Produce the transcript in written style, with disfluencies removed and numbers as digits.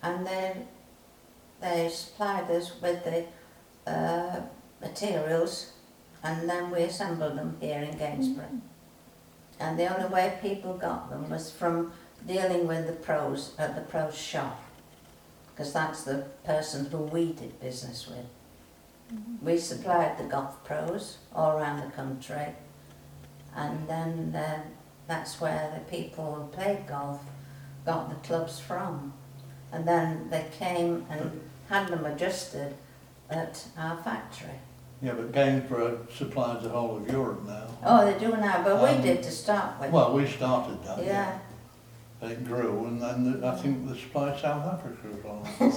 and they supplied us with the materials, and then we assembled them here in Gainsborough. And the only way people got them was from dealing with the pros at the pros shop, because that's the person who we did business with. We supplied the golf pros all around the country, and then that's where the people who played golf got the clubs from. And then they came and had them adjusted at our factory. Yeah, but Gainsborough supplies the whole of Europe now. Oh, they do now, but we did to start with. Well, we started that, Yeah. But it grew, and then I think the supply South Africa as well.